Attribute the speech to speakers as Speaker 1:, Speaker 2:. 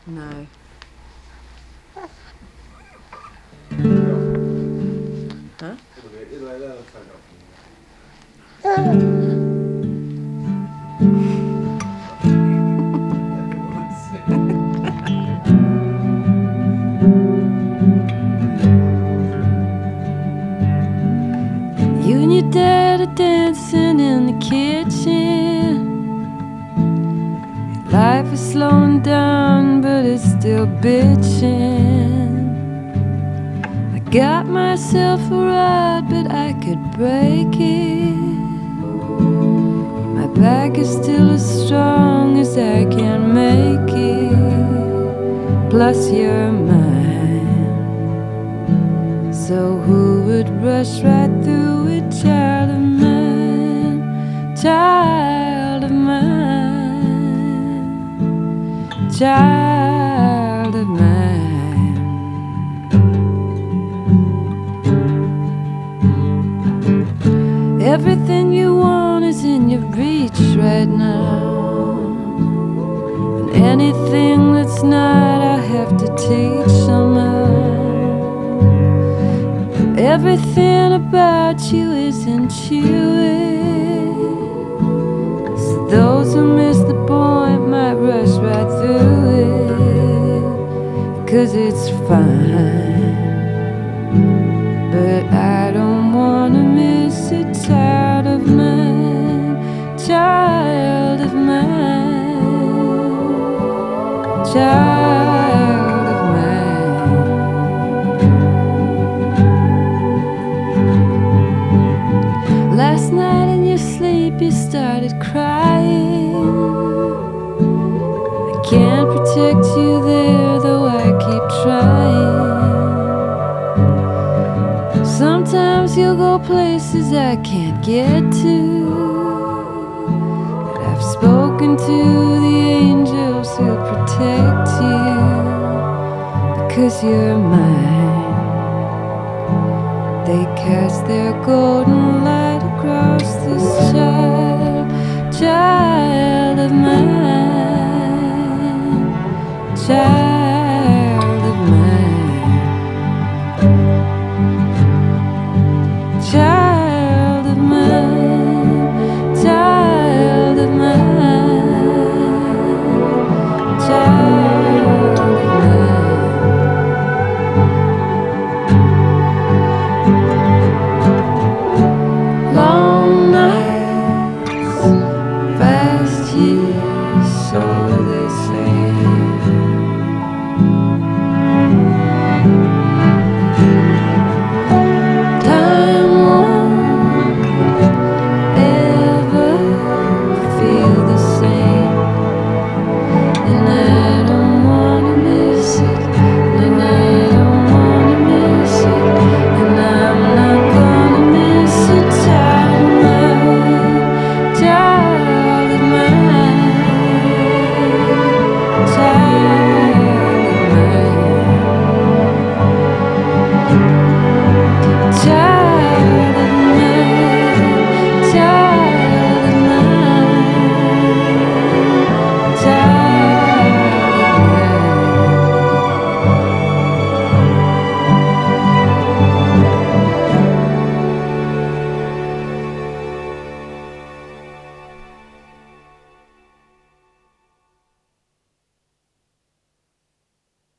Speaker 1: No. Huh? You and your dad are dancing in the kitchen. Life is slowing down, but it's still bitching. I got myself a ride, but I could break it. My back is still as strong as I can make it. Plus you're mine. So who would rush right through it? Child of mine, child of mine, child of mine. Everything you want is in your reach right now, and anything that's not I have to teach somehow. Everything about you is intuitive, so those who miss the point might rush right through it, 'cause it's fine. But I don't wanna miss it. Child of mine, child of mine, child of mine. Last night in your sleep you started crying. I can't protect you there, though I keep trying. Sometimes you'll go places I can't get to, but I've spoken to the angels who protect you, because you're mine. They cast their golden light across this child, child of mine, child.